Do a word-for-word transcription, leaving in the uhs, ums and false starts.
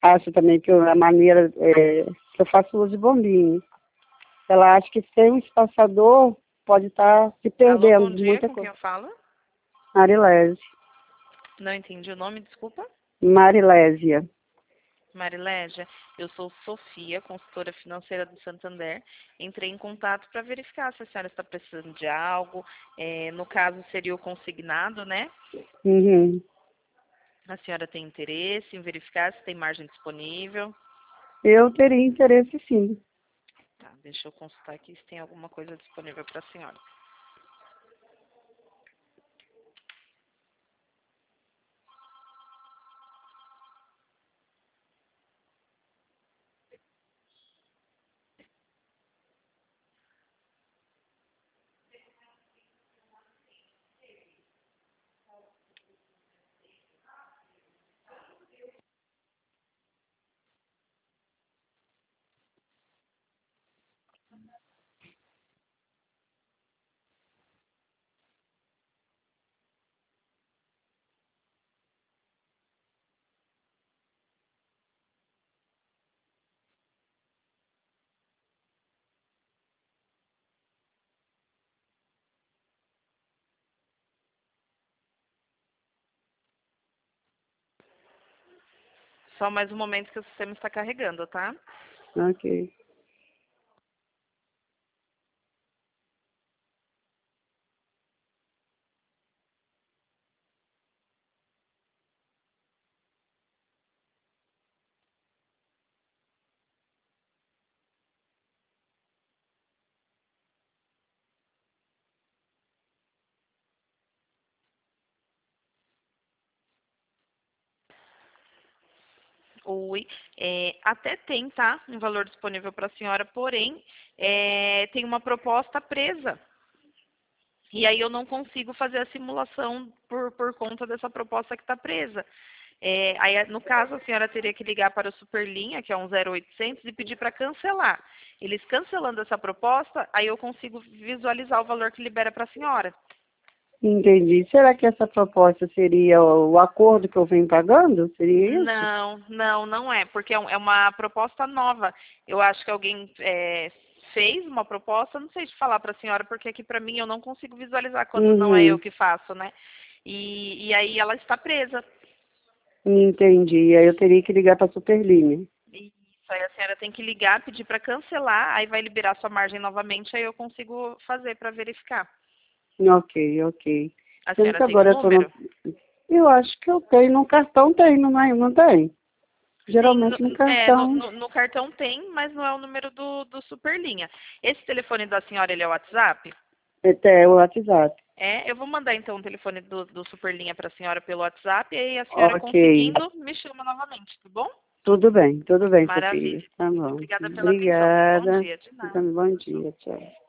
acha também que eu- a maneira é, que eu faço uso de bombinha. Ela acha que sem o espaçador pode estar se Alô, bom perdendo de dia, muita com quem coisa. eu falo? Marilese. Não entendi o nome, desculpa. Marilésia. Marilégia, eu sou Sofia, consultora financeira do Santander. Entrei em contato para verificar se a senhora está precisando de algo. É, no caso, seria o consignado, né? Uhum. A senhora tem interesse em verificar se tem margem disponível? Eu teria interesse sim. Tá, deixa eu consultar aqui se tem alguma coisa disponível para a senhora. Só mais um momento que o sistema está carregando, tá? Ok. Oi, é, até tem, tá? Um valor disponível para a senhora, porém, é, tem uma proposta presa. E aí eu não consigo fazer a simulação por, por conta dessa proposta que está presa. É, aí, no caso, a senhora teria que ligar para o Superlinha, que é um zero oitocentos, e pedir para cancelar. Eles cancelando essa proposta, aí eu consigo visualizar o valor que libera para a senhora. Entendi. Será que essa proposta seria o o acordo que eu venho pagando? Seria isso? Não, não, não é, porque é um- é uma proposta nova. Eu acho que alguém é, fez uma proposta, não sei te falar para a senhora, porque aqui para mim eu não consigo visualizar quando não é eu Uhum. que faço, né? E, e aí ela está presa. Entendi. Aí eu teria que ligar para a Superlinha. Isso, aí a senhora tem que ligar, pedir para cancelar, aí vai liberar sua margem novamente, aí eu consigo fazer para verificar. Ok, ok. A Sendo senhora que tem o agora eu tô no... número? Eu acho que eu tenho. No cartão tem, não é? Não tem? Sim, no, Geralmente no é, no, cartão. no- no cartão tem, mas não é o número do, do Superlinha. Esse telefone da senhora, ele é o WhatsApp? Até o WhatsApp. É, eu vou mandar então o telefone do, do Superlinha para a senhora pelo WhatsApp, e aí a senhora Ok. conseguindo, me chama novamente, tá bom? Tudo bem, tudo bem, Sofia. Maravilha. Tá bom. Obrigada pela atenção. Tenha um bom Obrigada. dia. De nada. Então, bom dia, tchau.